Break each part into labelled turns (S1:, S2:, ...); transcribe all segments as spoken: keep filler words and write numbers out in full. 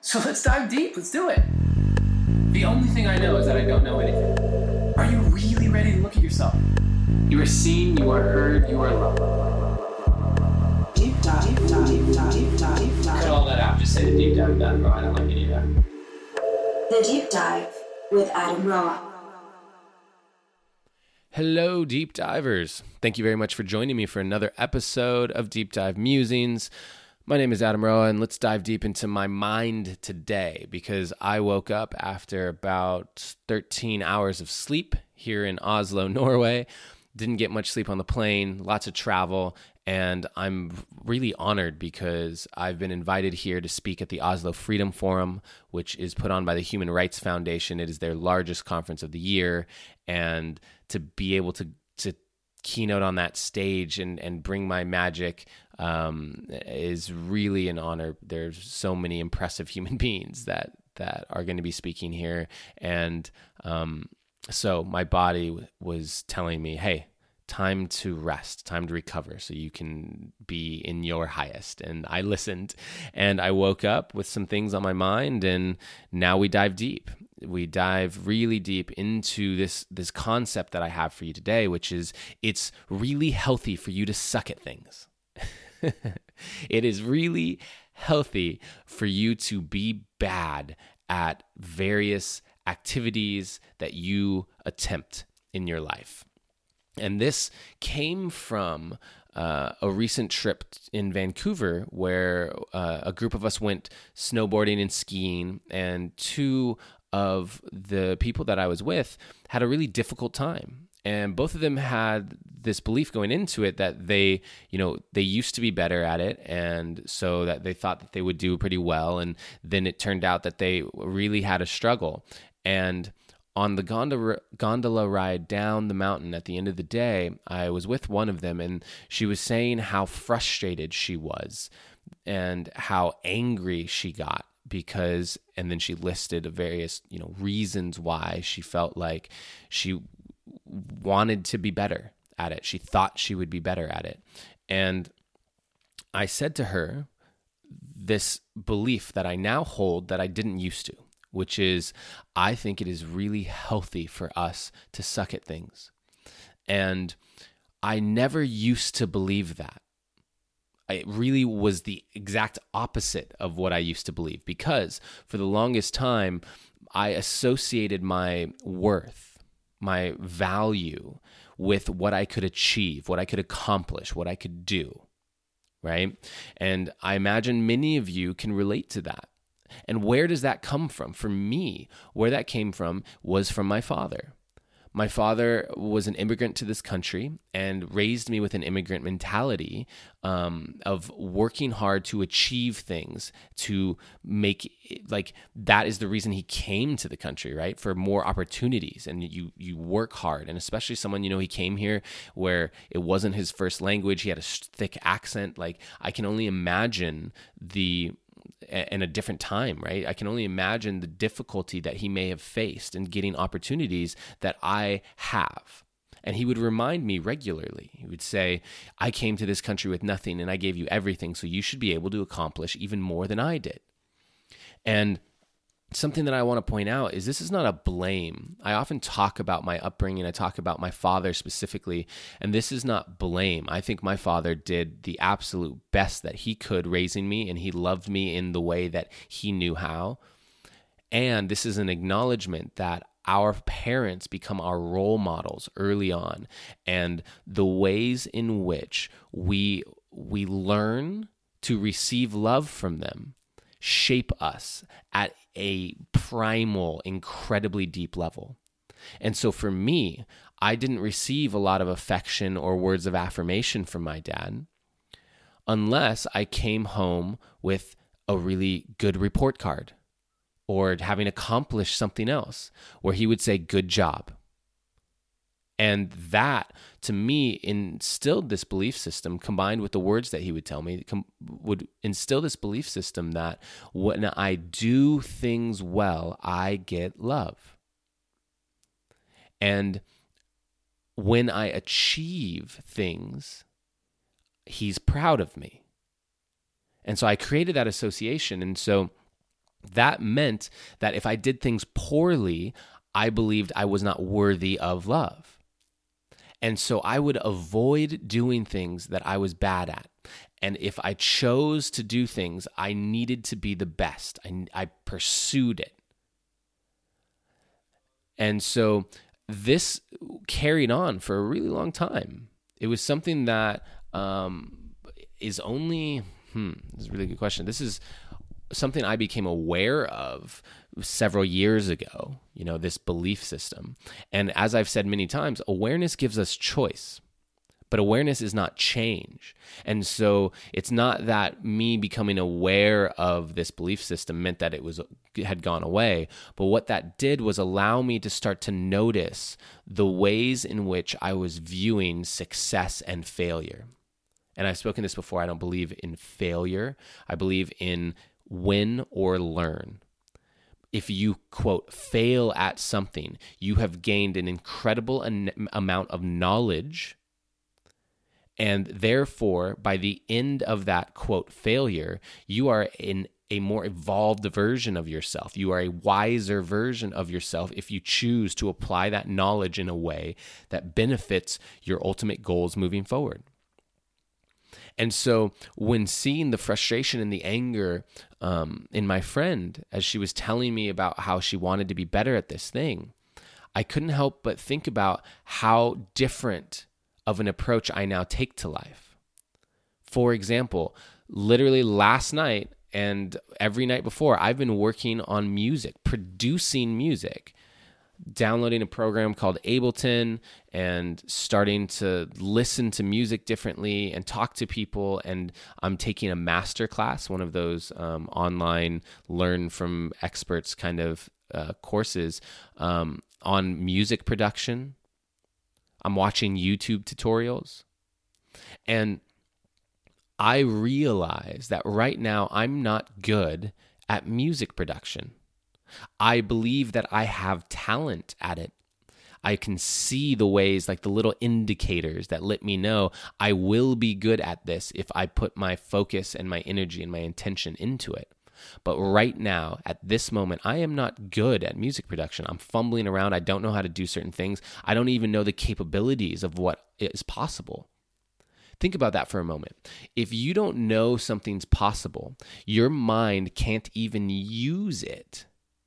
S1: So let's dive deep. Let's do it. The only thing I know is that I don't know anything. Are you really ready to look at yourself? You are seen, you are heard, you are loved.
S2: Deep dive, deep dive, deep dive, deep dive, deep dive.
S1: Cut all that out. Just say the deep dive, Adam Roa. I don't like any of that.
S2: The Deep Dive with Adam Roa.
S3: Hello, Deep Divers. Thank you very much for joining me for another episode of Deep Dive Musings. My name is Adam Roa, and let's dive deep into my mind today because I woke up after about thirteen hours of sleep here in Oslo, Norway. Didn't get much sleep on the plane, lots of travel, and I'm really honored because I've been invited here to speak at the Oslo Freedom Forum, which is put on by the Human Rights Foundation. It is their largest conference of the year, and to be able to to keynote on that stage and, and bring my magic um, is really an honor. There's so many impressive human beings that that are going to be speaking here, and um, so my body w- was telling me, hey, time to rest, time to recover so you can be in your highest. And I listened, and I woke up with some things on my mind, and now we dive deep. We dive really deep into this this concept that I have for you today, which is it's really healthy for you to suck at things. It is really healthy for you to be bad at various activities that you attempt in your life. And this came from uh, a recent trip in Vancouver where uh, a group of us went snowboarding and skiing, and two of the people that I was with had a really difficult time. And both of them had this belief going into it that they, you know, they used to be better at it, and so that they thought that they would do pretty well. And then it turned out that they really had a struggle. And on the gondola, gondola ride down the mountain at the end of the day, I was with one of them, and she was saying how frustrated she was and how angry she got because, and then she listed various, you know, reasons why she felt like she wanted to be better at it. She thought she would be better at it. And I said to her this belief that I now hold that I didn't used to, which is I think it is really healthy for us to suck at things. And I never used to believe that. It really was the exact opposite of what I used to believe, because for the longest time, I associated my worth, my value with what I could achieve, what I could accomplish, what I could do, right? And I imagine many of you can relate to that. And where does that come from? For me, where that came from was from my father. My father was an immigrant to this country and raised me with an immigrant mentality um, of working hard to achieve things, to make, like, that is the reason he came to the country, right? For more opportunities. And you you work hard. And especially someone, you know, he came here where it wasn't his first language. He had a thick accent. Like, I can only imagine the... in a different time, right? I can only imagine the difficulty that he may have faced in getting opportunities that I have. And he would remind me regularly. He would say, I came to this country with nothing and I gave you everything, so you should be able to accomplish even more than I did. And something that I want to point out is this is not a blame. I often talk about my upbringing. I talk about my father specifically, and this is not blame. I think my father did the absolute best that he could raising me, and he loved me in the way that he knew how. And this is an acknowledgement that our parents become our role models early on, and the ways in which we we learn to receive love from them shape us at a primal, incredibly deep level. And so for me, I didn't receive a lot of affection or words of affirmation from my dad unless I came home with a really good report card or having accomplished something else where he would say, good job. And that, to me, instilled this belief system, combined with the words that he would tell me, com- would instill this belief system that when I do things well, I get love. And when I achieve things, he's proud of me. And so I created that association. And so That meant that if I did things poorly, I believed I was not worthy of love. And so I would avoid doing things that I was bad at. And if I chose to do things, I needed to be the best. I, I pursued it. And so this carried on for a really long time. It was something that um, is only, hmm, this is a really good question. This is something I became aware of several years ago, you know, this belief system. And as I've said many times, awareness gives us choice, but awareness is not change. And so it's not that me becoming aware of this belief system meant that it was had gone away, but what that did was allow me to start to notice the ways in which I was viewing success and failure. And I've spoken this before, I don't believe in failure. I believe in win or learn. If you, quote, fail at something, you have gained an incredible an- amount of knowledge, and therefore, by the end of that, quote, failure, you are in a more evolved version of yourself. You are a wiser version of yourself if you choose to apply that knowledge in a way that benefits your ultimate goals moving forward. And so when seeing the frustration and the anger um, in my friend as she was telling me about how she wanted to be better at this thing, I couldn't help but think about how different of an approach I now take to life. For example, literally last night and every night before, I've been working on music, producing music, downloading a program called Ableton and starting to listen to music differently and talk to people. And I'm taking a master class, one of those um, online learn from experts kind of uh, courses um, on music production. I'm watching YouTube tutorials. And I realize that right now I'm not good at music production. I believe that I have talent at it. I can see the ways, like the little indicators that let me know I will be good at this if I put my focus and my energy and my intention into it. But right now, at this moment, I am not good at music production. I'm fumbling around. I don't know how to do certain things. I don't even know the capabilities of what is possible. Think about that for a moment. If you don't know something's possible, your mind can't even use it.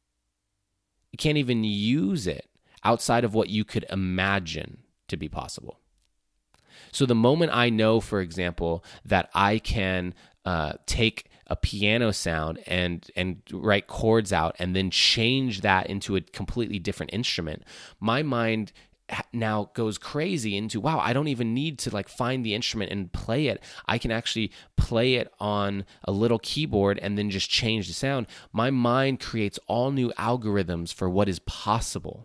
S3: You can't even use it outside of what you could imagine to be possible. So the moment I know, for example, that I can uh, take a piano sound and and write chords out and then change that into a completely different instrument, my mind now goes crazy into, wow, I don't even need to like find the instrument and play it. I can actually play it on a little keyboard and then just change the sound. My mind creates all new algorithms for what is possible.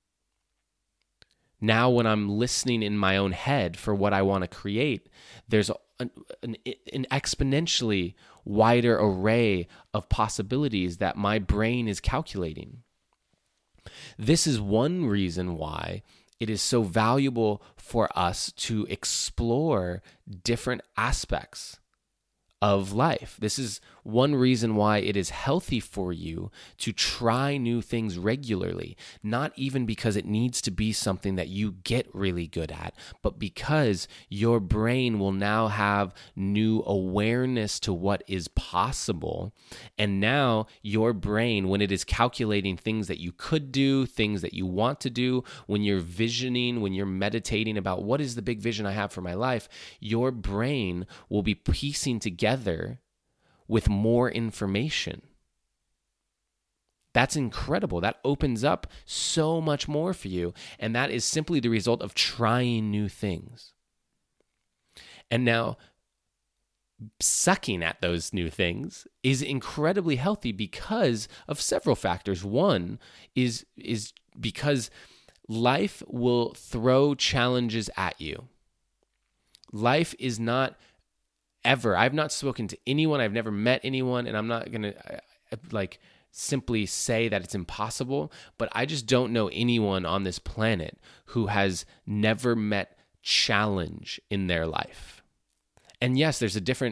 S3: Now when I'm listening in my own head for what I want to create, there's an, an, an exponentially wider array of possibilities that my brain is calculating. This is one reason why it is so valuable for us to explore different aspects of life. This is one reason why it is healthy for you to try new things regularly, not even because it needs to be something that you get really good at, but because your brain will now have new awareness to what is possible. And now your brain, when it is calculating things that you could do, things that you want to do, when you're visioning, when you're meditating about what is the big vision I have for my life, your brain will be piecing together with more information. That's incredible. That opens up so much more for you. And that is simply the result of trying new things. And now, sucking at those new things is incredibly healthy because of several factors. One is, is because life will throw challenges at you. Life is not ever. I've not spoken to anyone. I've never met anyone, and I'm not going to like simply say that it's impossible, but I just don't know anyone on this planet who has never met challenge in their life. And yes, there's a different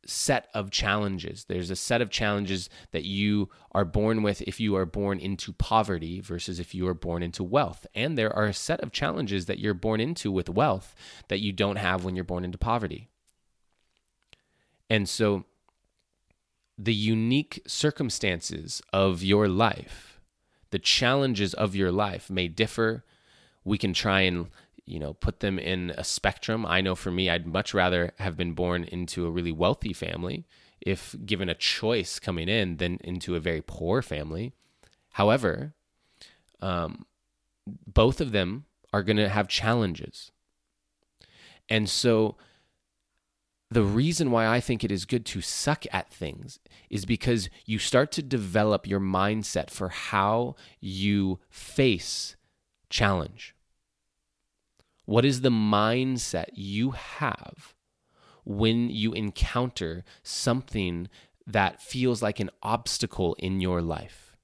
S3: set of challenges. There's a set of challenges that you are born with if you are born into poverty versus if you are born into wealth. And there are a set of challenges that you're born into with wealth that you don't have when you're born into poverty. And so the unique circumstances of your life, the challenges of your life may differ. We can try and you know, put them in a spectrum. I know for me, I'd much rather have been born into a really wealthy family, if given a choice coming in, than into a very poor family. However, um, both of them are going to have challenges. And so the reason why I think it is good to suck at things is because you start to develop your mindset for how you face challenge. What is the mindset you have when you encounter something that feels like an obstacle in your life?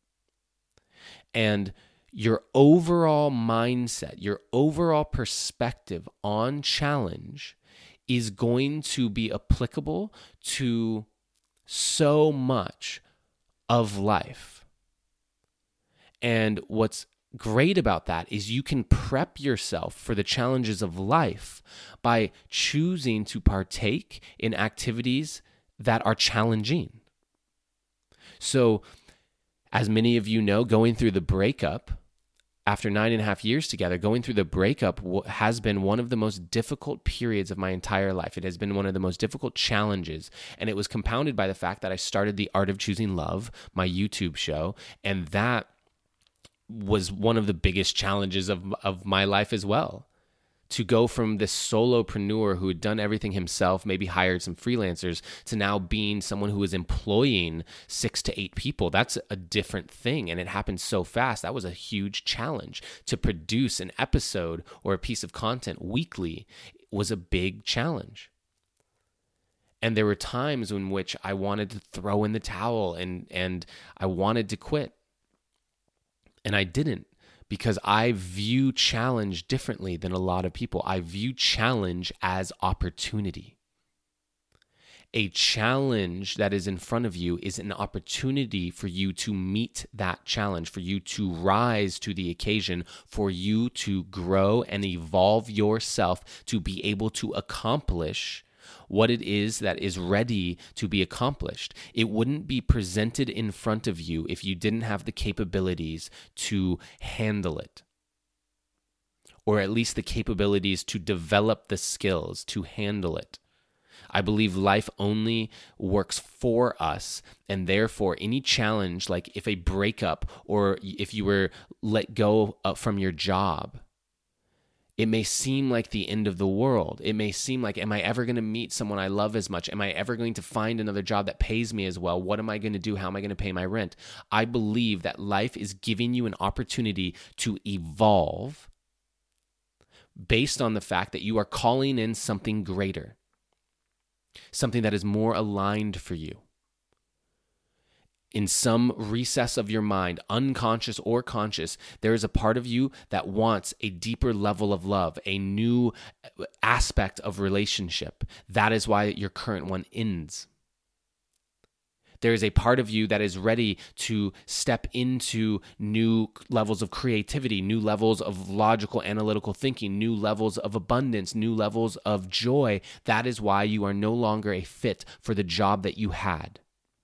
S3: And your overall mindset, your overall perspective on challenge is going to be applicable to so much of life. And what's great about that is you can prep yourself for the challenges of life by choosing to partake in activities that are challenging. So, as many of you know, going through the breakup, after nine and a half years together, going through the breakup has been one of the most difficult periods of my entire life. It has been one of the most difficult challenges. And it was compounded by the fact that I started The Art of Choosing Love, my YouTube show, and that was one of the biggest challenges of of my life as well. To go from this solopreneur who had done everything himself, maybe hired some freelancers, to now being someone who is employing six to eight people. That's a different thing, and it happened so fast. That was a huge challenge. To produce an episode or a piece of content weekly was a big challenge. And there were times in which I wanted to throw in the towel and and I wanted to quit. And I didn't, because I view challenge differently than a lot of people. I view challenge as opportunity. A challenge that is in front of you is an opportunity for you to meet that challenge, for you to rise to the occasion, for you to grow and evolve yourself to be able to accomplish what it is that is ready to be accomplished. It wouldn't be presented in front of you if you didn't have the capabilities to handle it, or at least the capabilities to develop the skills to handle it. I believe life only works for us, and therefore any challenge, like if a breakup or if you were let go from your job, it may seem like the end of the world. It may seem like, am I ever going to meet someone I love as much? Am I ever going to find another job that pays me as well? What am I going to do? How am I going to pay my rent? I believe that life is giving you an opportunity to evolve based on the fact that you are calling in something greater, something that is more aligned for you. In some recess of your mind, unconscious or conscious, there is a part of you that wants a deeper level of love, a new aspect of relationship. That is why your current one ends. There is a part of you that is ready to step into new levels of creativity, new levels of logical, analytical thinking, new levels of abundance, new levels of joy. That is why you are no longer a fit for the job that you had.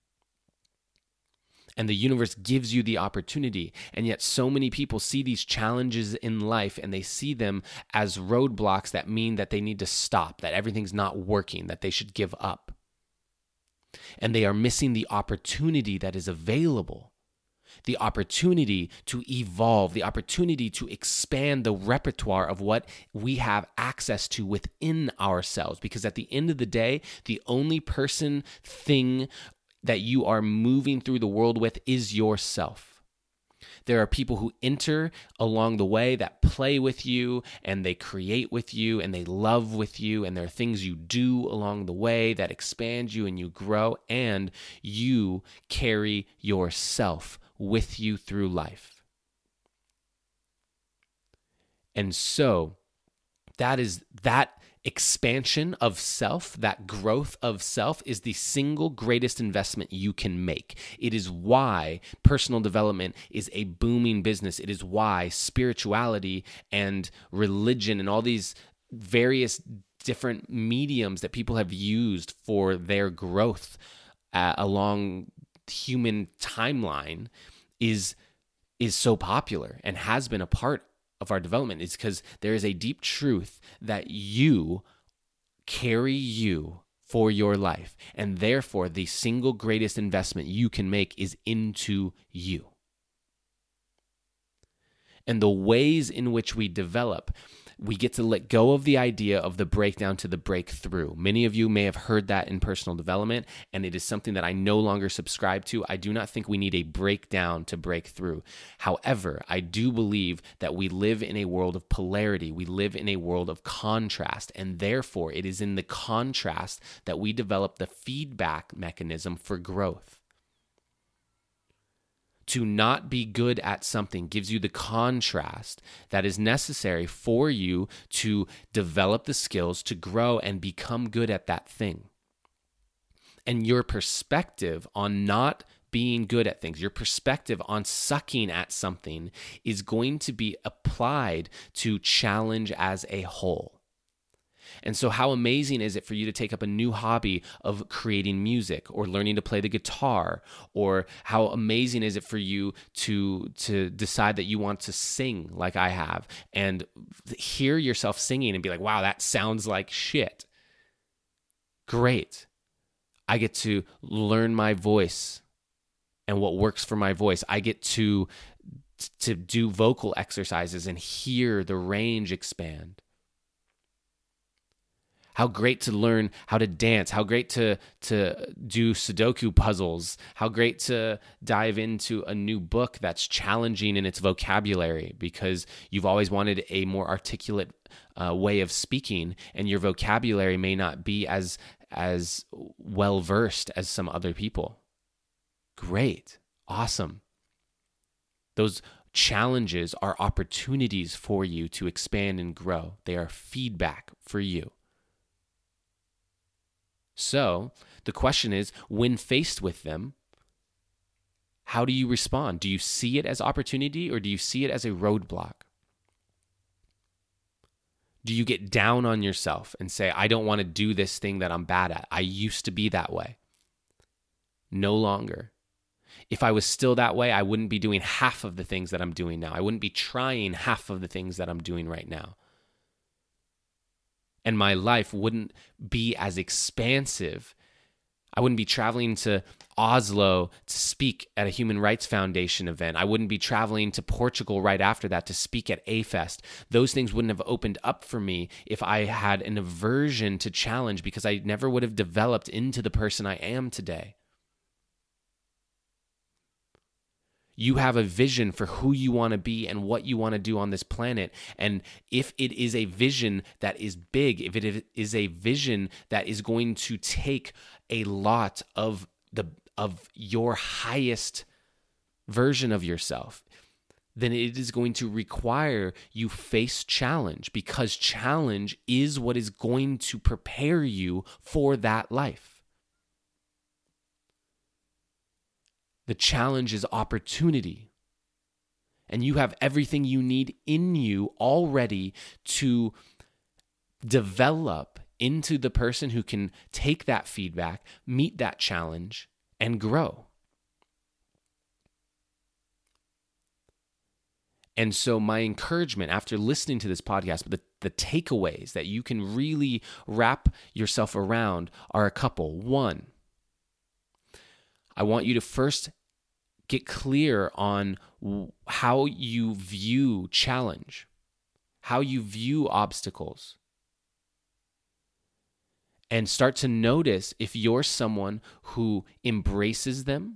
S3: And the universe gives you the opportunity. And yet so many people see these challenges in life and they see them as roadblocks that mean that they need to stop, that everything's not working, that they should give up. And they are missing the opportunity that is available, the opportunity to evolve, the opportunity to expand the repertoire of what we have access to within ourselves. Because at the end of the day, the only person, thing, that you are moving through the world with is yourself. There are people who enter along the way that play with you and they create with you and they love with you, and there are things you do along the way that expand you and you grow, and you carry yourself with you through life. And so that is that expansion of self, that growth of self, is the single greatest investment you can make. It is why personal development is a booming business. It is why spirituality and religion and all these various different mediums that people have used for their growth uh, along human timeline is is so popular and has been a part of our development. Is because there is a deep truth that you carry you for your life, and therefore the single greatest investment you can make is into you. And the ways in which we develop, we get to let go of the idea of the breakdown to the breakthrough. Many of you may have heard that in personal development, and it is something that I no longer subscribe to. I do not think we need a breakdown to break through. However, I do believe that we live in a world of polarity. We live in a world of contrast, and therefore it is in the contrast that we develop the feedback mechanism for growth. To not be good at something gives you the contrast that is necessary for you to develop the skills to grow and become good at that thing. And your perspective on not being good at things, your perspective on sucking at something is going to be applied to challenge as a whole. And so how amazing is it for you to take up a new hobby of creating music or learning to play the guitar? Or how amazing is it for you to, to decide that you want to sing like I have and hear yourself singing and be like, wow, that sounds like shit. Great. I get to learn my voice and what works for my voice. I get to, to do vocal exercises and hear the range expand. How great to learn how to dance, how great to to do Sudoku puzzles, how great to dive into a new book that's challenging in its vocabulary because you've always wanted a more articulate uh, way of speaking, and your vocabulary may not be as as well-versed as some other people. Great. Awesome. Those challenges are opportunities for you to expand and grow. They are feedback for you. So the question is, when faced with them, how do you respond? Do you see it as opportunity or do you see it as a roadblock? Do you get down on yourself and say, I don't want to do this thing that I'm bad at? I used to be that way. No longer. If I was still that way, I wouldn't be doing half of the things that I'm doing now. I wouldn't be trying half of the things that I'm doing right now. And my life wouldn't be as expansive. I wouldn't be traveling to Oslo to speak at a Human Rights Foundation event. I wouldn't be traveling to Portugal right after that to speak at A-Fest. Those things wouldn't have opened up for me if I had an aversion to challenge, because I never would have developed into the person I am today. You have a vision for who you want to be and what you want to do on this planet. And if it is a vision that is big, if it is a vision that is going to take a lot of the of your highest version of yourself, then it is going to require you face challenge, because challenge is what is going to prepare you for that life. The challenge is opportunity. And you have everything you need in you already to develop into the person who can take that feedback, meet that challenge, and grow. And so my encouragement after listening to this podcast, the, the takeaways that you can really wrap yourself around are a couple. One, I want you to first get clear on how you view challenge, how you view obstacles, and start to notice if you're someone who embraces them,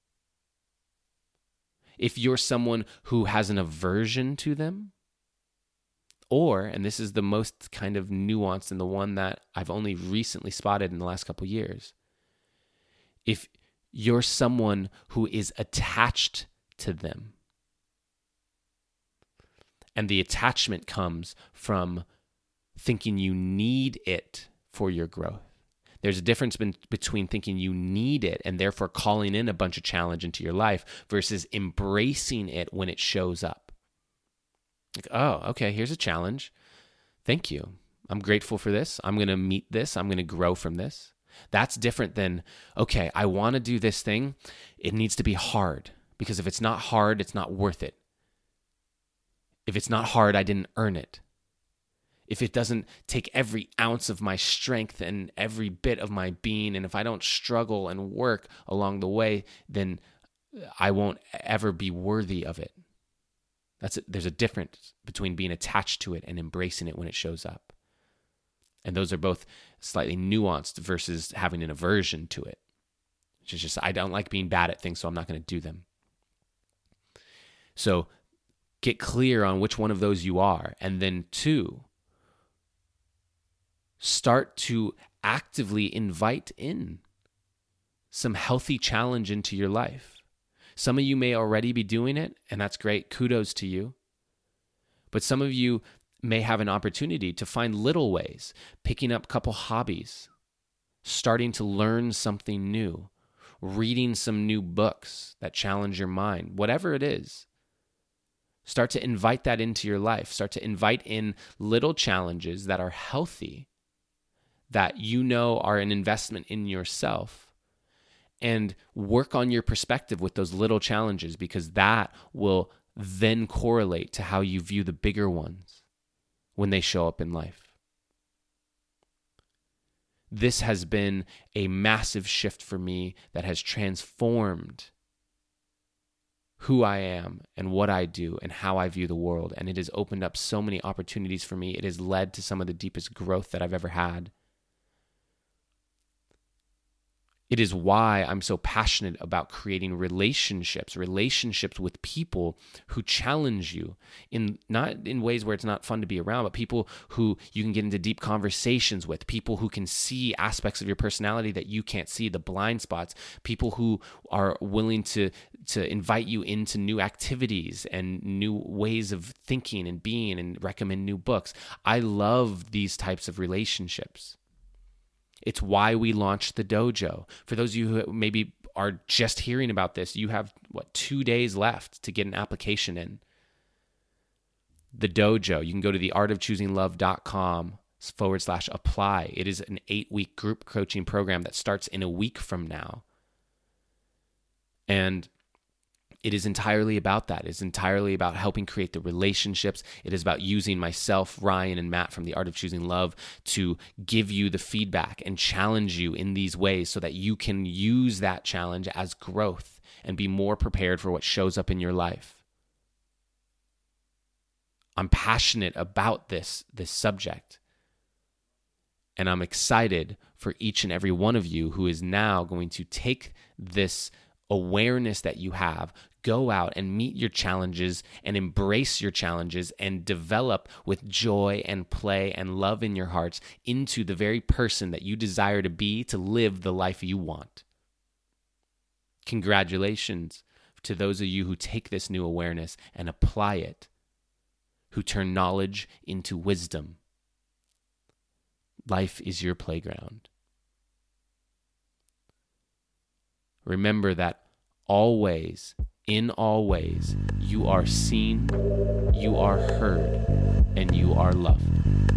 S3: if you're someone who has an aversion to them, or, and this is the most kind of nuanced and the one that I've only recently spotted in the last couple of years, if you're someone who is attached to them. And the attachment comes from thinking you need it for your growth. There's a difference ben- between thinking you need it and therefore calling in a bunch of challenge into your life versus embracing it when it shows up. Like, oh, okay, here's a challenge. Thank you. I'm grateful for this. I'm going to meet this. I'm going to grow from this. That's different than, okay, I want to do this thing. It needs to be hard, because if it's not hard, it's not worth it. If it's not hard, I didn't earn it. If it doesn't take every ounce of my strength and every bit of my being, and if I don't struggle and work along the way, then I won't ever be worthy of it. That's a, there's a difference between being attached to it and embracing it when it shows up. And those are both slightly nuanced versus having an aversion to it, which is just, I don't like being bad at things, so I'm not going to do them. So get clear on which one of those you are. And then two, start to actively invite in some healthy challenge into your life. Some of you may already be doing it, and that's great. Kudos to you. But some of you may have an opportunity to find little ways, picking up a couple hobbies, starting to learn something new, reading some new books that challenge your mind, whatever it is. Start to invite that into your life. Start to invite in little challenges that are healthy, that you know are an investment in yourself, and work on your perspective with those little challenges, because that will then correlate to how you view the bigger ones when they show up in life. This has been a massive shift for me that has transformed who I am and what I do and how I view the world. And it has opened up so many opportunities for me. It has led to some of the deepest growth that I've ever had. It is why I'm so passionate about creating relationships, relationships with people who challenge you, in not in ways where it's not fun to be around, but people who you can get into deep conversations with, people who can see aspects of your personality that you can't see, the blind spots, people who are willing to, to invite you into new activities and new ways of thinking and being, and recommend new books. I love these types of relationships. It's why we launched the dojo. For those of you who maybe are just hearing about this, you have, what, two days left to get an application in. The dojo, you can go to theartofchoosinglove.com forward slash apply. It is an eight-week group coaching program that starts in a week from now. And it is entirely about that. It's entirely about helping create the relationships. It is about using myself, Ryan, and Matt from The Art of Choosing Love to give you the feedback and challenge you in these ways so that you can use that challenge as growth and be more prepared for what shows up in your life. I'm passionate about this, this subject. And I'm excited for each and every one of you who is now going to take this awareness that you have, go out and meet your challenges and embrace your challenges and develop with joy and play and love in your hearts into the very person that you desire to be, to live the life you want. Congratulations to those of you who take this new awareness and apply it, who turn knowledge into wisdom. Life is your playground. Remember that always, in all ways, you are seen, you are heard, and you are loved.